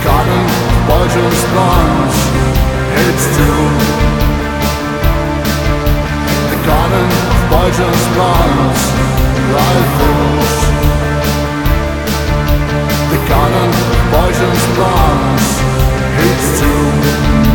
garden poisons plants, it's true. The garden poisons plants, like fools. The garden poisons plants, it's true.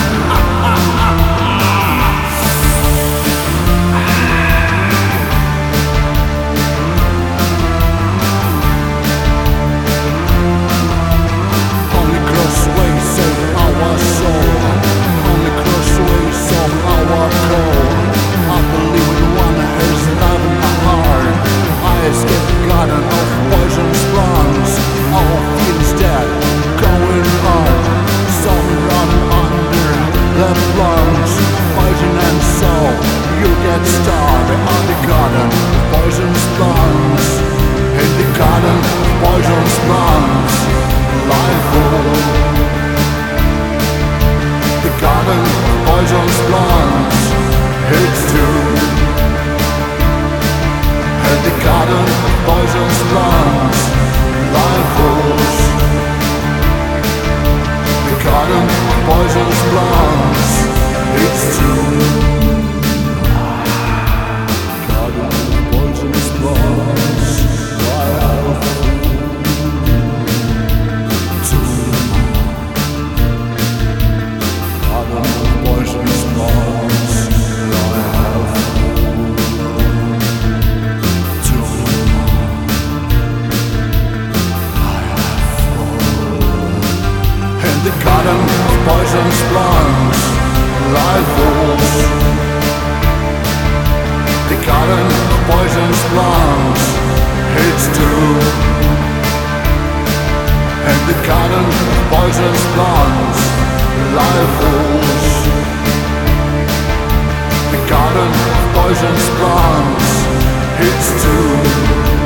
Starving on the garden, poisons plants. In the garden, poisons plants. Life full. The garden, poisons plants. It's true. In the garden, poisons plants. Life full. The garden, poisons plants. It's true. The garden poisons plants, life fools. The garden poisons plants, it's true. And the garden poisons plants, life fools. The garden poisons plants, it's true.